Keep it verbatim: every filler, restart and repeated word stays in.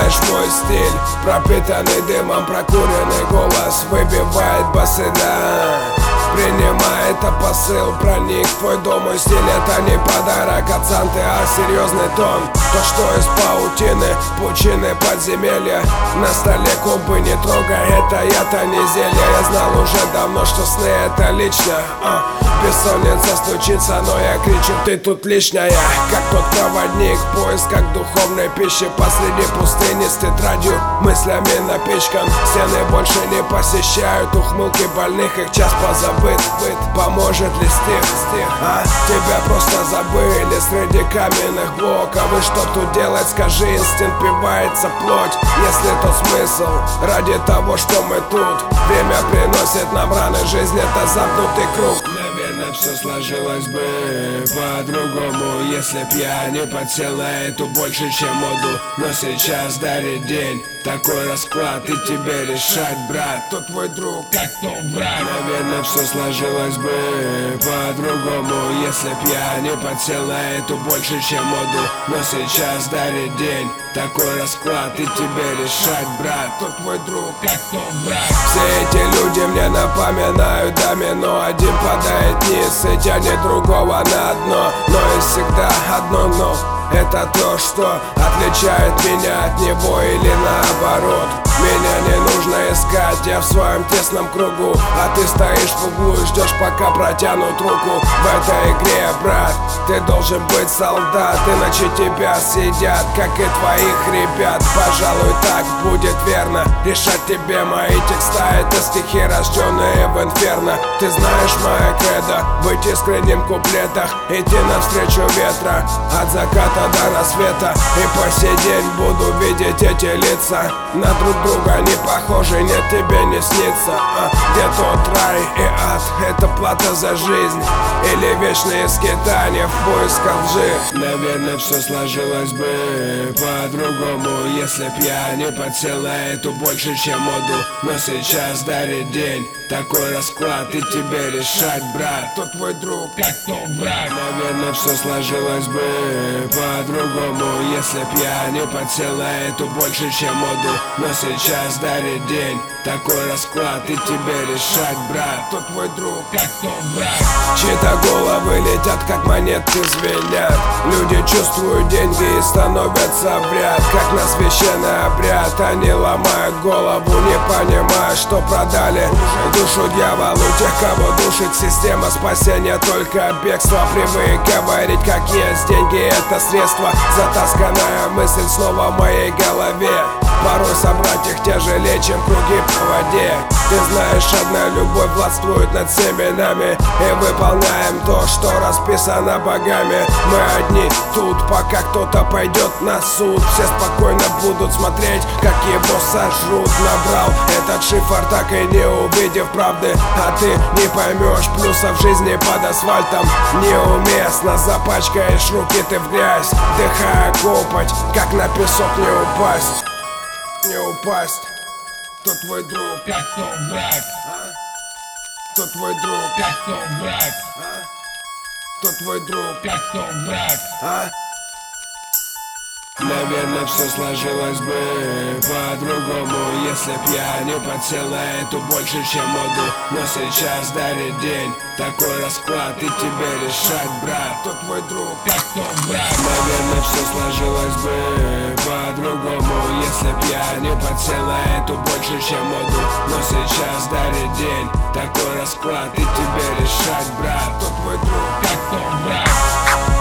знаешь мой стиль, пропитанный дымом, прокуренный голос выбивает басы, да. Принимай это посыл, проник в твой дом. Мой стиль это не подарок от Санты, а серьезный тон. То, что из паутины, пучины, подземелья. На столе кубы не трогай, это я-то не зелье. Я знал уже давно, что сны это лично, а. Бессонница стучится, но я кричу, ты тут лишняя. Как тот проводник в поисках духовной пищи посреди пустыни с тетрадью, мыслями напичкан. Стены больше не посещают ухмылки больных, их час позабыт. Поможет ли стих, стих, а? Тебя просто забыли среди каменных блоков. И что тут делать, скажи, инстинкт пивается плоть. Если тот смысл ради того, что мы тут. Время приносит нам раны, жизнь это замкнутый круг. Наверное, все сложилось бы по-другому, если б я не подсел на эту больше, чем моду. Но сейчас дарит день такой расклад, и тебе решать, брат. Кто твой друг, как кто враг. Наверное, все сложилось бы по-другому, если б я не подсел на эту больше, чем моду. Но сейчас дарит день такой расклад, и тебе решать, брат. Кто твой друг, как кто враг. Все эти люди мне напоминают домино. Один падает вниз и тянет другого на дно. Но и всегда одно но. Это то, что отличает меня от него или наоборот. Меня не нужно искать, я в своем тесном кругу. А ты стоишь в углу и ждешь, пока протянут руку. В этой игре, брат, ты должен быть солдат, иначе тебя съедят, как и твоих ребят. Пожалуй, так будет верно. Решать тебе мои текста, это стихи, рожденные в инферно. Ты знаешь моя кредо, быть искренним в куплетах, идти навстречу ветра от заката до рассвета. И по сей день буду видеть эти лица. На друг друга не похожи, нет, тебе не снится, а где тот рай и ад? Это плата за жизнь или вечные скитания в поисках лжи? Наверное, все сложилось бы по-другому, если б я не подсел на эту больше, чем моду. Но сейчас дарит день такой расклад, и тебе решать, брат. Кто твой друг, как кто враг. Наверное, все сложилось бы по-другому, если б я не подсел на эту больше, чем моду. Но сейчас дарит день такой расклад, и тебе решать, брат. Кто твой друг, как кто враг. Чьи-то головы летят, как монетки звенят. Люди чувствуют деньги и становятся в ряд, как на священный обряд. Они ломают голову, не понимая, что продали душу дьяволу. Тех, кого душит система спасения, только бегство. Привык говорить, как есть, деньги это средство. Затасканная мысль снова в моей голове. Порой собрать их тяжелее, чем круги по воде. Ты знаешь, одна любовь властвует над всеми нами, и выполняем то, что расписано богами. Мы одни тут, пока кто-то пойдет на суд. Все спокойно будут смотреть, как его сожрут. Набрал этот шифр, так и не увидев правды. А ты не поймешь плюсов жизни под асфальтом. Неуместно запачкаешь руки ты в грязь, вдыхая копоть, как на песок не упасть. Не упасть. Кто твой друг, как кто враг, а? Кто твой друг, как кто враг, а? Кто твой друг, как кто враг, а? Наверное, все сложилось бы по-другому, если б я не подсел на эту больше, чем моду. Но сейчас дарит день такой расклад, и тебе решать, брат. Кто твой друг, как кто враг. Наверное, все сложилось бы по-другому, если б я не подсел на эту больше, чем моду. Но сейчас дарит день такой расклад, и тебе решать, брат. Кто твой друг, как кто враг.